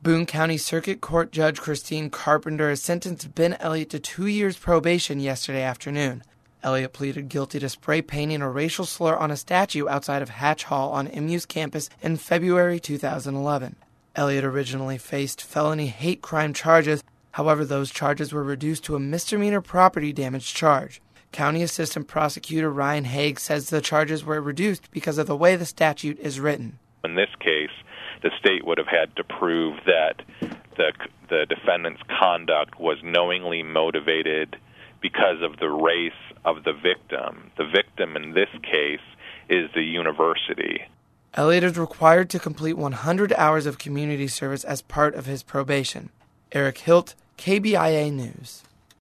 Boone County Circuit Court Judge Christine Carpenter has sentenced Ben Elliott to 2 years probation yesterday afternoon. Elliott pleaded guilty to spray painting a racial slur on a statue outside of Hatch Hall on MU's campus in February 2011. Elliott originally faced felony hate crime charges. However, those charges were reduced to a misdemeanor property damage charge. County Assistant Prosecutor Ryan Haig says the charges were reduced because of the way the statute is written. In this case, the state would have had to prove that the defendant's conduct was knowingly motivated because of the race of the victim. The victim in this case is the university. Elliott is required to complete 100 hours of community service as part of his probation. Eric Hilt, KBIA News.